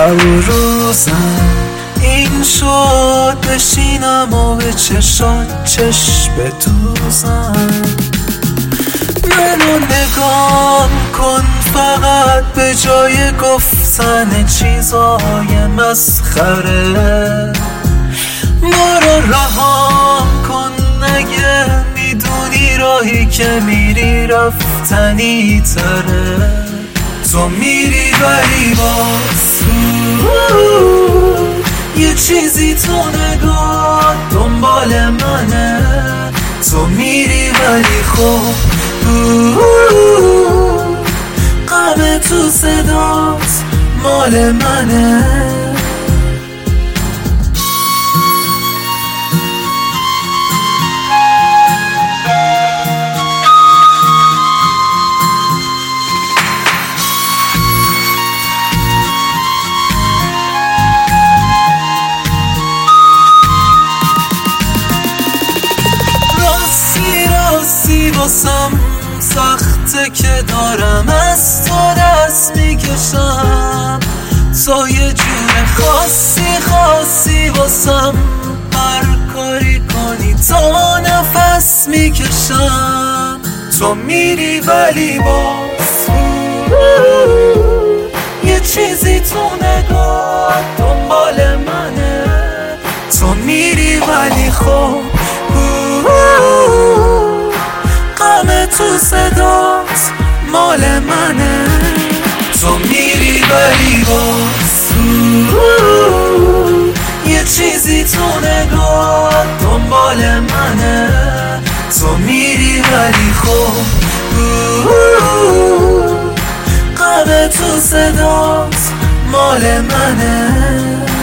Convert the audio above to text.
شب و روزم این شد بشینم و به چشات چشم بدوزم. منو نگاه کن فقط به جای گفتن چیزای مسخره. ما رو رها کن اگه میدونی راهی که میری رفتنی تره. تو میری ولی باز یه چیزی تو نگاه دنبال منه. تو میری ولی خب غم تو صدات مال منه. واسم سخته که دارم از تو دست میکشم. تو یه جور خاصی واسم هر کاری کنی تا نفس میکشم. تو میری ولی باز یه چیزی تو نگاه دنبال منه. تو میری ولی خب غم تو صدات مال منه. تو میری ولی باز یه چیزی تو نگاه دنبال منه. تو میری ولی خب غم تو صدات مال منه.